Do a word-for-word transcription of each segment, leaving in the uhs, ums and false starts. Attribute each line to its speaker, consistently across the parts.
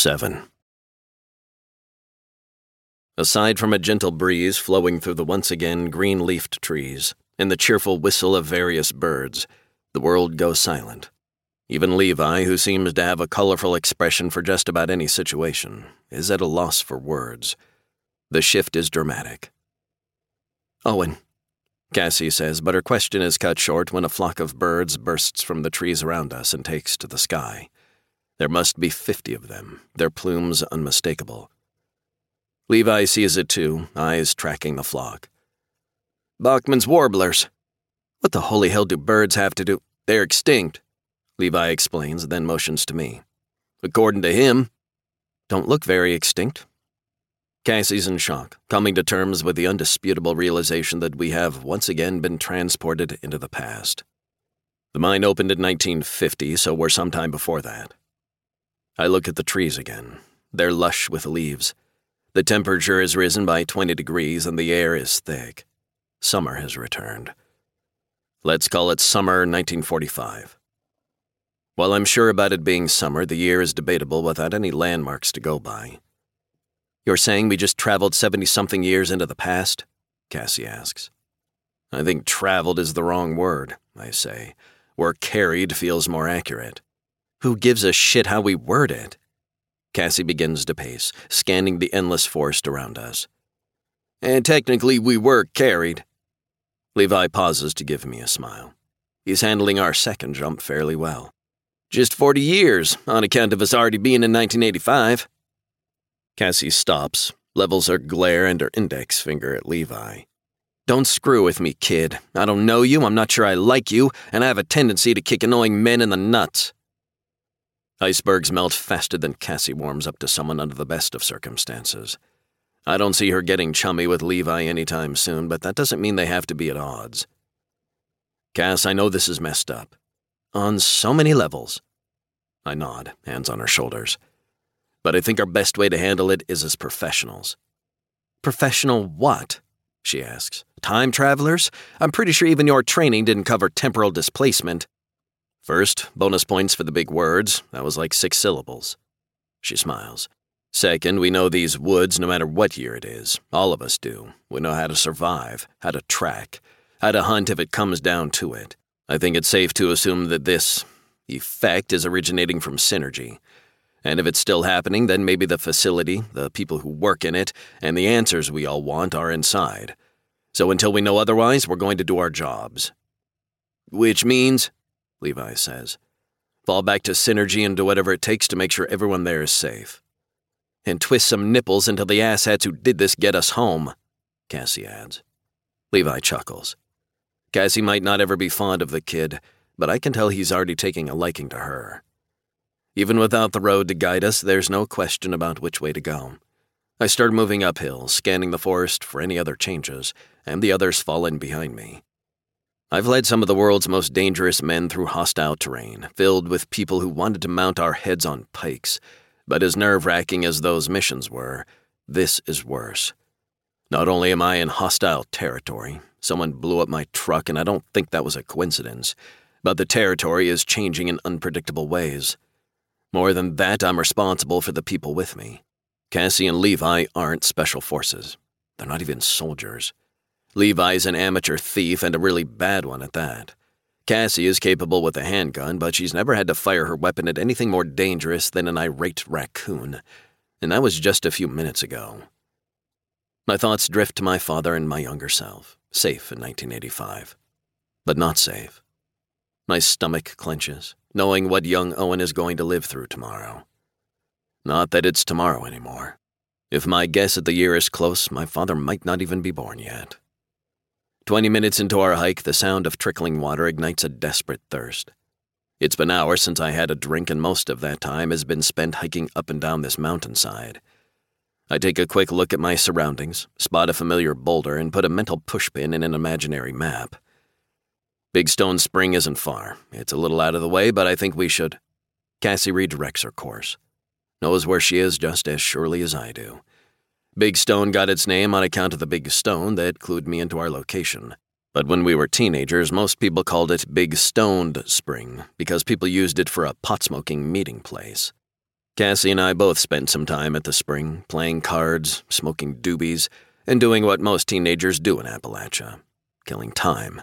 Speaker 1: seven. Aside from a gentle breeze flowing through the once again green-leafed trees and the cheerful whistle of various birds, the world goes silent. Even Levi, who seems to have a colorful expression for just about any situation, is at a loss for words. The shift is dramatic. "Owen," Cassie says, but her question is cut short when a flock of birds bursts from the trees around us and takes to the sky. There must be fifty of them, their plumes unmistakable. Levi sees it too, eyes tracking the flock. "Bachman's warblers." "What the holy hell do birds have to do?" "They're extinct," Levi explains, then motions to me. "According to him." "Don't look very extinct." Cassie's in shock, coming to terms with the undisputable realization that we have once again been transported into the past. The mine opened in nineteen fifty, so we're sometime before that. I look at the trees again. They're lush with leaves. The temperature has risen by twenty degrees and the air is thick. Summer has returned. Let's call it summer nineteen forty-five. While I'm sure about it being summer, the year is debatable without any landmarks to go by. "You're saying we just traveled seventy-something years into the past?" Cassie asks. "I think traveled is the wrong word," I say. Where carried feels more accurate. "Who gives a shit how we word it?" Cassie begins to pace, scanning the endless forest around us. "And technically we were carried." Levi pauses to give me a smile. He's handling our second jump fairly well. "Just forty years, on account of us already being in nineteen eighty-five. Cassie stops, levels her glare and her index finger at Levi. "Don't screw with me, kid. I don't know you, I'm not sure I like you, and I have a tendency to kick annoying men in the nuts." Icebergs melt faster than Cassie warms up to someone under the best of circumstances. I don't see her getting chummy with Levi anytime soon, but that doesn't mean they have to be at odds. "Cass, I know this is messed up. On so many levels." I nod, hands on her shoulders. "But I think our best way to handle it is as professionals." "Professional what?" she asks. "Time travelers? I'm pretty sure even your training didn't cover temporal displacement." "First, bonus points for the big words. That was like six syllables." She smiles. "Second, we know these woods no matter what year it is. All of us do. We know how to survive, how to track, how to hunt if it comes down to it. I think it's safe to assume that this effect is originating from synergy. And if it's still happening, then maybe the facility, the people who work in it, and the answers we all want are inside. So until we know otherwise, we're going to do our jobs." "Which means," Levi says, "fall back to synergy and do whatever it takes to make sure everyone there is safe." "And twist some nipples until the asshats who did this get us home," Cassie adds. Levi chuckles. Cassie might not ever be fond of the kid, but I can tell he's already taking a liking to her. Even without the road to guide us, there's no question about which way to go. I start moving uphill, scanning the forest for any other changes, and the others fall in behind me. I've led some of the world's most dangerous men through hostile terrain, filled with people who wanted to mount our heads on pikes, but as nerve-wracking as those missions were, this is worse. Not only am I in hostile territory, someone blew up my truck and I don't think that was a coincidence, but the territory is changing in unpredictable ways. More than that, I'm responsible for the people with me. Cassie and Levi aren't special forces. They're not even soldiers. Levi's an amateur thief and a really bad one at that. Cassie is capable with a handgun, but she's never had to fire her weapon at anything more dangerous than an irate raccoon, and that was just a few minutes ago. My thoughts drift to my father and my younger self, safe in nineteen eighty-five, but not safe. My stomach clenches, knowing what young Owen is going to live through tomorrow. Not that it's tomorrow anymore. If my guess at the year is close, my father might not even be born yet. Twenty minutes into our hike, the sound of trickling water ignites a desperate thirst. It's been hours since I had a drink, and most of that time has been spent hiking up and down this mountainside. I take a quick look at my surroundings, spot a familiar boulder, and put a mental pushpin in an imaginary map. Big Stone Spring isn't far. It's a little out of the way, but I think we should. Cassie redirects her course. Knows where she is just as surely as I do. Big Stone got its name on account of the big stone that clued me into our location. But when we were teenagers, most people called it Big Stoned Spring because people used it for a pot-smoking meeting place. Cassie and I both spent some time at the spring, playing cards, smoking doobies, and doing what most teenagers do in Appalachia, killing time.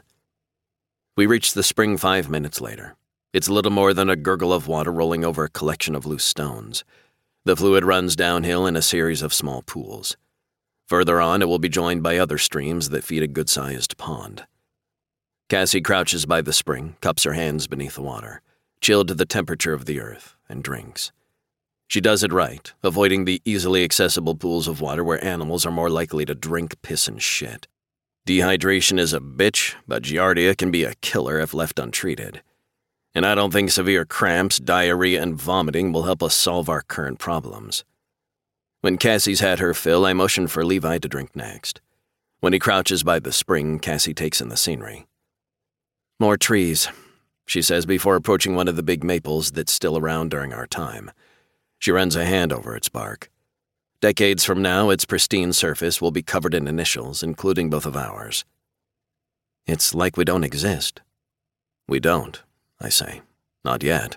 Speaker 1: We reached the spring five minutes later. It's little more than a gurgle of water rolling over a collection of loose stones. The fluid runs downhill in a series of small pools. Further on, it will be joined by other streams that feed a good-sized pond. Cassie crouches by the spring, cups her hands beneath the water, chilled to the temperature of the earth, and drinks. She does it right, avoiding the easily accessible pools of water where animals are more likely to drink piss and shit. Dehydration is a bitch, but giardia can be a killer if left untreated. And I don't think severe cramps, diarrhea, and vomiting will help us solve our current problems. When Cassie's had her fill, I motion for Levi to drink next. When he crouches by the spring, Cassie takes in the scenery. "More trees," she says before approaching one of the big maples that's still around during our time. She runs a hand over its bark. Decades from now, its pristine surface will be covered in initials, including both of ours. "It's like we don't exist." "We don't," I say. "Not yet."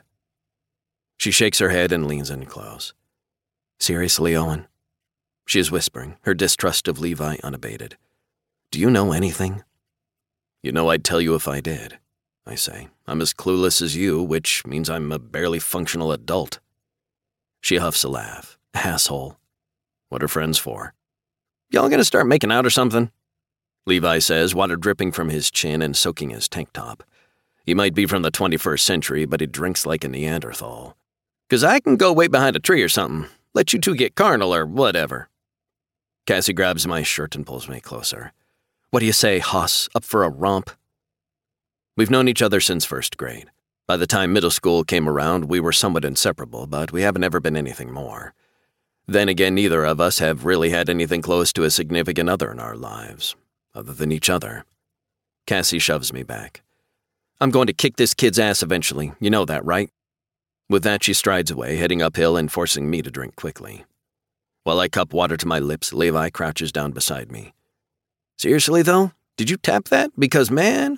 Speaker 1: She shakes her head and leans in close. "Seriously, Owen?" She is whispering, her distrust of Levi unabated. "Do you know anything?" "You know I'd tell you if I did," I say. "I'm as clueless as you, which means I'm a barely functional adult." She huffs a laugh. "Asshole." "What are friends for?" "Y'all gonna start making out or something?" Levi says, water dripping from his chin and soaking his tank top. He might be from the twenty-first century, but he drinks like a Neanderthal. "'Cause I can go wait behind a tree or something. Let you two get carnal or whatever." Cassie grabs my shirt and pulls me closer. "What do you say, Hoss? Up for a romp?" We've known each other since first grade. By the time middle school came around, we were somewhat inseparable, but we haven't ever been anything more. Then again, neither of us have really had anything close to a significant other in our lives, other than each other. Cassie shoves me back. "I'm going to kick this kid's ass eventually. You know that, right?" With that, she strides away, heading uphill and forcing me to drink quickly. While I cup water to my lips, Levi crouches down beside me. "Seriously, though? Did you tap that? Because, man..."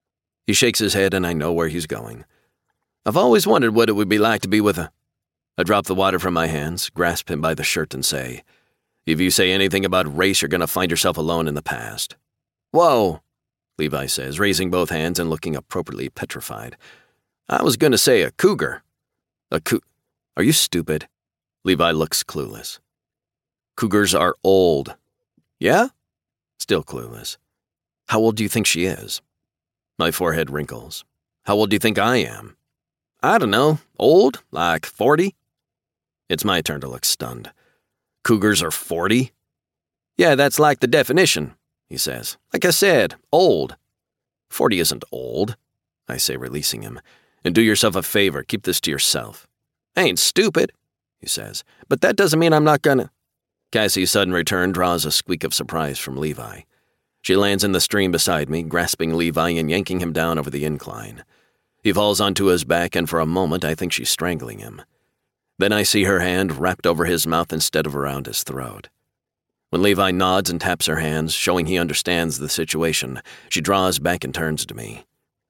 Speaker 1: He shakes his head, and I know where he's going. "I've always wondered what it would be like to be with a..." I drop the water from my hands, grasp him by the shirt, and say, "If you say anything about race, you're going to find yourself alone in the past." "Whoa," Levi says, raising both hands and looking appropriately petrified. "I was going to say a cougar." "A cou... Are you stupid?" Levi looks clueless. "Cougars are old." "Yeah?" Still clueless. "How old do you think she is?" My forehead wrinkles. "How old do you think I am?" "I don't know. Old? Like forty? It's my turn to look stunned. "Cougars are forty? "Yeah, that's like the definition," he says. "Like I said, old." Forty isn't old," I say, releasing him. "And do yourself a favor, keep this to yourself." "I ain't stupid," he says, "but that doesn't mean I'm not gonna..." Cassie's sudden return draws a squeak of surprise from Levi. She lands in the stream beside me, grasping Levi and yanking him down over the incline. He falls onto his back, and for a moment I think she's strangling him. Then I see her hand wrapped over his mouth instead of around his throat. When Levi nods and taps her hands, showing he understands the situation, she draws back and turns to me.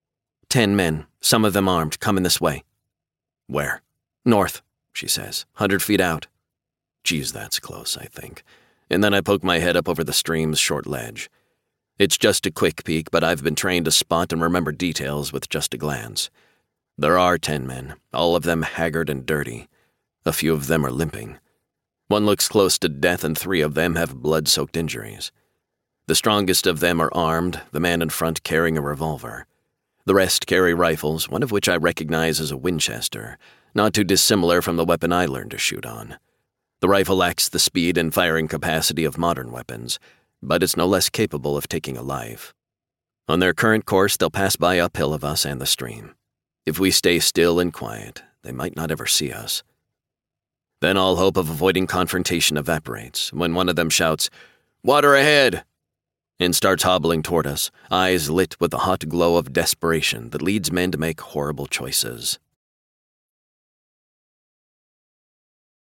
Speaker 1: Ten men, some of them armed, coming this way." "Where?" "North," she says, hundred feet out." Geez, that's close, I think. And then I poke my head up over the stream's short ledge. It's just a quick peek, but I've been trained to spot and remember details with just a glance. There are ten men, all of them haggard and dirty. A few of them are limping. One looks close to death, and three of them have blood-soaked injuries. The strongest of them are armed, the man in front carrying a revolver. The rest carry rifles, one of which I recognize as a Winchester, not too dissimilar from the weapon I learned to shoot on. The rifle lacks the speed and firing capacity of modern weapons, but it's no less capable of taking a life. On their current course, they'll pass by uphill of us and the stream. If we stay still and quiet, they might not ever see us. Then all hope of avoiding confrontation evaporates when one of them shouts, "Water ahead!" and starts hobbling toward us, eyes lit with the hot glow of desperation that leads men to make horrible choices.